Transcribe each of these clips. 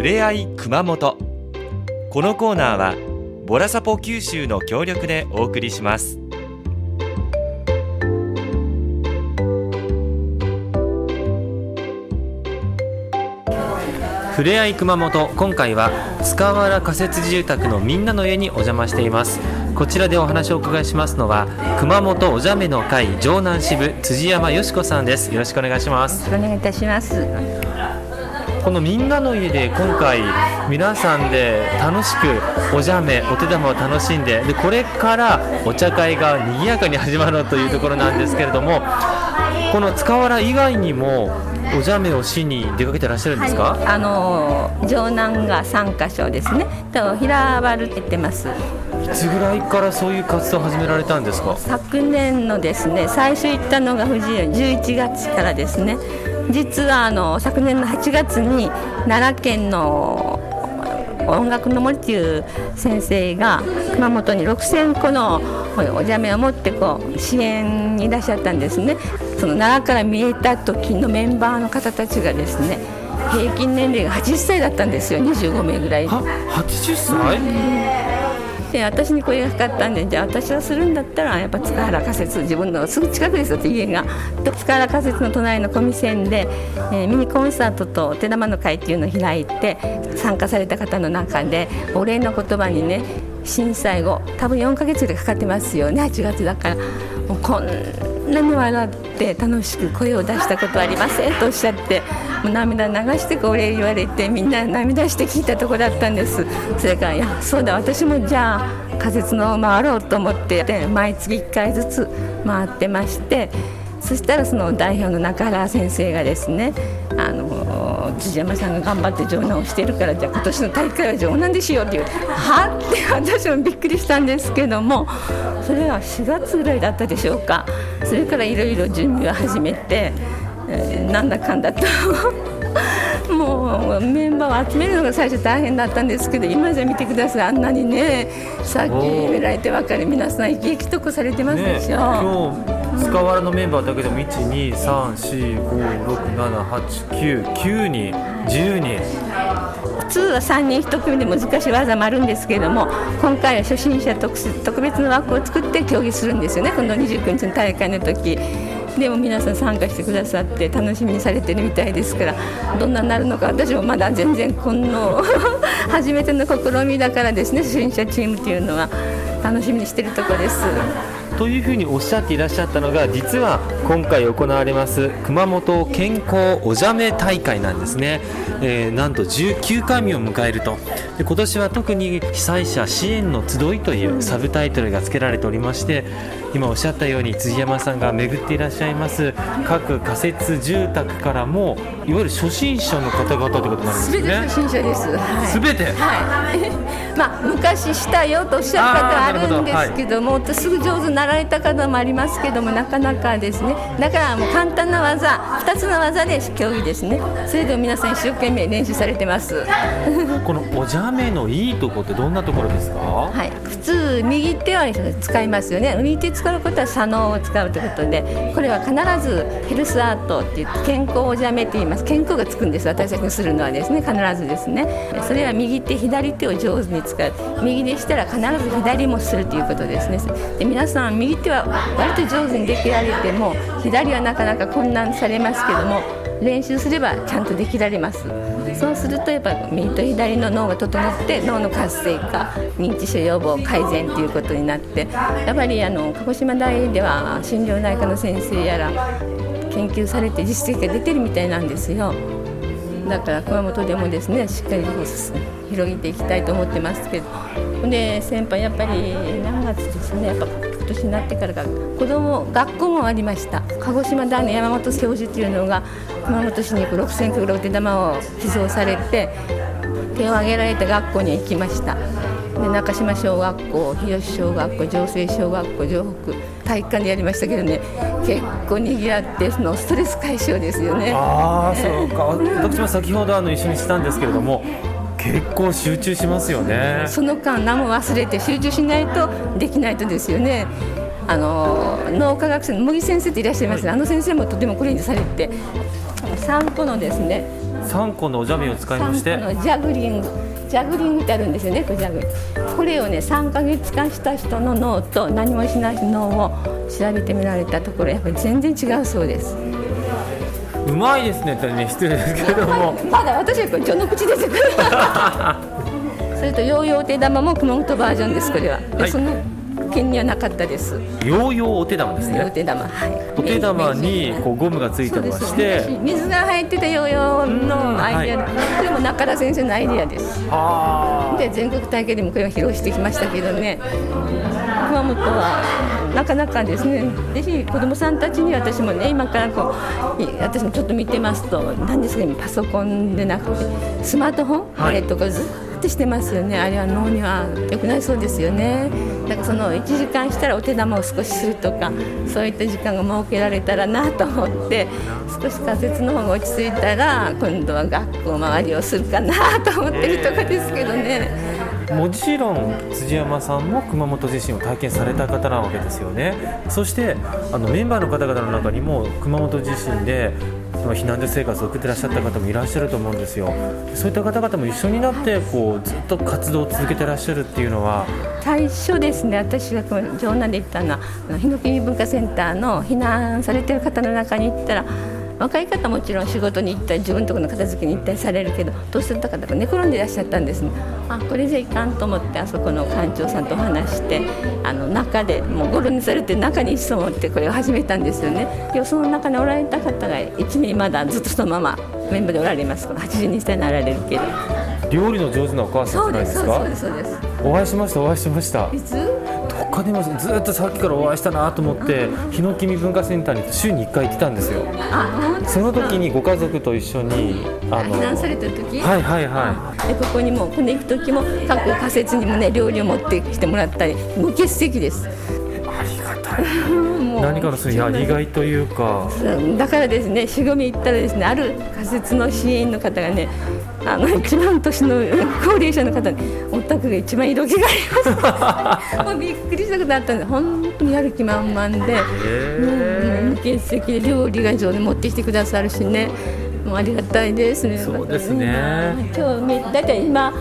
れあい熊本。このコーナーはボラサポ九州の協力でお送りします。ふれあい熊本、今回は塚原仮設住宅のみんなの家にお邪魔しています。こちらでお話をお伺いしますのは熊本おじゃめの会城南支部辻山よし子さんです。よろしくお願いします。 よろしくお願いいたします。 このみんなの家で今回皆さんで楽しくおじゃめお手玉を楽しんで、これからお茶会が賑やかに始まるというところなんですけれども、この塚原以外にもおじゃめをしに出かけてらっしゃるんですか？ 城南が3カ所ですねと平原って言ってます。 いつぐらいからそういう活動を始められたんですか？ 昨年のですね、最初行ったのが11月からですね。実は昨年の8月に奈良県の音楽の森という先生が熊本に6000個のおじゃめを持って支援にいらっしゃったんですね。その奈良から見えた時のメンバーの方たちがですね、平均年齢が80歳だったんですよ。25名ぐらい。 80歳？ で私に声がかかったんで、じゃあ私はするんだったらやっぱ塚原仮設、自分のすぐ近くですよって家が。塚原仮設の隣の小見線で、ミニコンサートと手玉の会っていうのを開いて、参加された方の中でお礼の言葉にね、震災後多分4ヶ月でかかってますよね。8月だからもうこんなに笑って楽しく声を出したことはありませんとおっしゃって、もう涙流してお礼言われて、みんな涙して聞いたところだったんです。それからいやそうだ、私もじゃあ仮設のを回ろうと思って毎月1回ずつ回ってまして、そしたらその代表の中原先生がですね、辻山さんが頑張って城南をしてるから、じゃあ今年の大会は城南でしようっていう、はって私もびっくりしたんですけども、それは4月ぐらいだったでしょうか。それからいろいろ準備を始めて、なんだかんだともうメンバーを集めるのが最初大変だったんですけど、今じゃ見てください、あんなにね、さっき見られて分かる皆さん生き生きとこされてますでしょ、 今日塚原のメンバーだけでも 1,2,3,4,5,6,7,8,9,9 人10人。 普通は3人1組で難しい技もあるんですけれども、今回は初心者特別な枠を作って競技するんですよね。今度29日の大会の時でも皆さん参加してくださって楽しみにされてるみたいですから、どんなになるのか私もまだ全然この初めての試みだからですね、初心者チームというのは楽しみにしているところです。 というふうにおっしゃっていらっしゃったのが、実は今回行われます熊本健康おじゃめ大会なんですね。なんと19回目を迎えると。で今年は特に被災者支援の集いというサブタイトルが付けられておりまして、今おっしゃったように辻山さんが巡っていらっしゃいます各仮設住宅からも、いわゆる初心者の方々ということなんですね。 全て初心者です、はい、 全て、 昔したよとおっしゃる方はあるんですけども、すぐ上手になられた方もありますけども、なかなかですね。だからもう簡単な技、2つの技で競技ですね。それでも皆さん一生懸命練習されてますこのおじゃめのいいところってどんなところですか？ はい、普通右手は使いますよね。右手使うことは左脳を使うということで、これは必ずヘルスアートって言って健康おじゃめって言います。健康がつくんです。私たちにするのはですね、必ずですね。それは右手左手を上手に使う。右でしたら必ず左もするということですね。で皆さん右手は割と上手にできられても、左はなかなか困難されますけども、練習すればちゃんとできられます。そうするとやっぱ右と左の脳が整って脳の活性化、認知症予防改善ということになって、やっぱり鹿児島大では心療内科の先生やら研究されて実績が出てるみたいなんですよ。だから熊本でもですね、しっかり広げていきたいと思ってますけど、で先輩やっぱり何月ですね、やっぱ今年になってからが学校もありました。鹿児島大の山本教授というのが熊本市に行く6000個ぐらいお手玉を寄贈されて、手を挙げられた学校に行きました。で中島小学校、日吉小学校、城西小学校、城北体育館でやりましたけどね、結構にぎわって、そのストレス解消ですよね。 そうか。私も先ほど一緒にしたんですけれども、結構集中しますよね。 その間何も忘れて集中しないとできないとですよね。脳科学者の茂木先生っていらっしゃいます、はい、先生もとてもこれにされて、散歩のですね 3個のおじゃめを使いまして、 3個のジャグリングってあるんですよね。これをね3ヶ月間した人の脳と何もしない脳を調べてみられたところ、やっぱり全然違うそうです。 うまいですねってね、失礼ですけどもまだ私はこれ序の口ですそれとヨーヨーお手玉も熊本バージョンです。これは、はい、その県にはなかったです。 ヨーヨーお手玉ですね。 お手玉、はい、 お手玉にこうゴムがついてまして、 水が入ってたヨーヨーのアイデア、これも中田先生のアイデアです。で全国大会でもこれを披露してきましたけどね、熊本はなかなかですね、ぜひ子どもさんたちに私もね、今から私もちょっと見てますと、何ですか、パソコンでなくてスマートフォン、あれとかずっとしてますよね。あれは脳には良くないそうですよね。だからその1時間したらお手玉を少しするとか、そういった時間が設けられたらなと思って、少し仮説の方が落ち着いたら今度は学校周りをするかなと思ってるとこですけどね。 もちろん辻山さんも熊本地震を体験された方なわけですよね。そしてメンバーの方々の中にも熊本地震で避難所生活を送ってらっしゃった方もいらっしゃると思うんですよ。そういった方々も一緒になってずっと活動を続けてらっしゃるっていうのは、 最初ですね、私が城南で行ったのはヒノキ文化センターの避難されている方の中に行ったら、若い方もちろん仕事に行ったり自分のところの片付けに行ったりされるけど、年取った方が寝転んでいらっしゃったんですね。これじゃいかんと思って、あそこの館長さんとお話して中でもうゴロにされて中に潜ってこれを始めたんですよね。でその中におられた方が1名まだずっとそのままメンバーでおられます。82歳になられるけど、 料理の上手なお母さんじゃないですか。 そうです。 お会いしました。 いつ？ どっかでもずっとさっきからお会いしたなと思って、ヒノキミ文化センターに週に1回行ってたんですよ。その時にご家族と一緒に避難された時、 はい、 ここにもこの行く時も各仮設にもね料理を持ってきてもらったり、もう欠席です。 ありがたい何かのそういうやりがいというか、 だからですね、しごみ行ったらですね、ある仮設の支援の方がね、一番年の高齢者の方にお宅が一番色気がありますもうびっくりしたことあったんで、本当にやる気満々で、無欠席で料理が上手に持ってきてくださるしね、もうありがたいですね。 そうですね。 今日だいたい今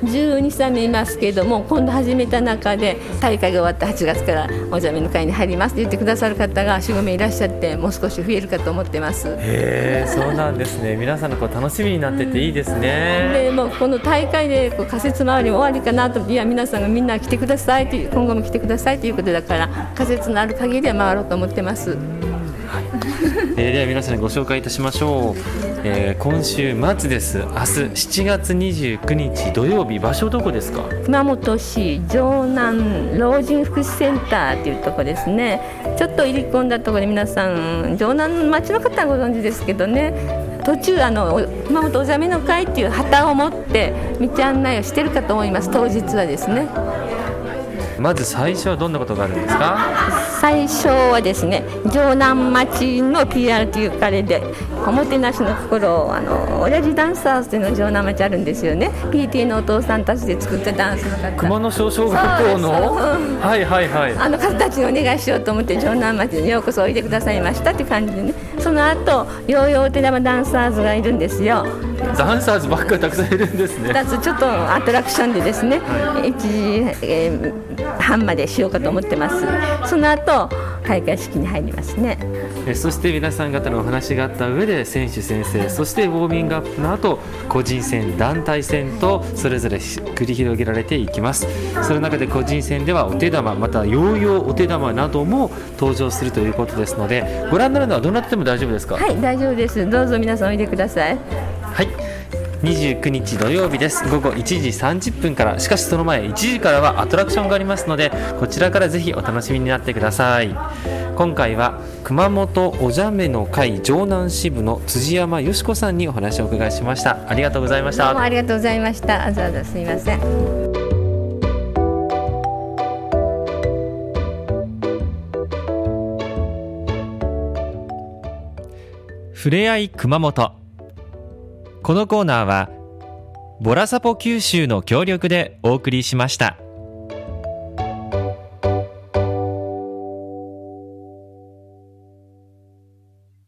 12、3名いますけれども、今度始めた中で大会が終わった8月からお茶目の会に入りますと言ってくださる方が 4,5 名いらっしゃって、もう少し増えるかと思ってます。 そうなんですね。皆さんの楽しみになってていいですね。 でもうこの大会で仮設周りも終わりかなと、いや皆さんがみんな来てくださいという、今後も来てくださいということだから、仮設のある限りは回ろうと思ってます。 では皆さんにご紹介いたしましょう。今週末です。明日7月29日土曜日、場所どこですか？ 熊本市城南老人福祉センターというところですね。ちょっと入り込んだところで、皆さん城南の町の方はご存知ですけどね、途中熊本お茶目の会という旗を持って道案内をしているかと思います。当日はですね、 まず最初はどんなことがあるんですか？ 最初はですね、城南町の PR という彼で、おもてなしの心を親父ダンサーズというのが城南町あるんですよね。 PTA のお父さんたちで作ったダンスの方、 熊野小学校の方たちにお願いしようと思って城南町にようこそおいでくださいましたって感じでね。その後ヨーヨーお手玉ダンサーズがいるんですよ。 ダンサーズばっかりたくさんいるんですね。 2つちょっとアトラクションでですね、1時半までしようかと思ってます。その後開会式に入りますね。 そして皆さん方のお話があった上で、選手宣誓、そしてウォーミングアップの後、個人戦団体戦とそれぞれ繰り広げられていきます。その中で個人戦ではお手玉、またヨーヨーお手玉なども登場するということですので、ご覧になるのはどなたでも大丈夫ですか？ はい、大丈夫です。どうぞ皆さんおいでください。 はい、29日土曜日です。午後1時30分から。しかしその前1時からはアトラクションがありますので、こちらからぜひお楽しみになってください。今回は熊本おじゃめの会城南支部の辻山よし子さんにお話をお伺いしました。ありがとうございました。 どうもありがとうございました。あざあざすいません。 ふれあい熊本。このコーナーはボラサポ九州の協力でお送りしました。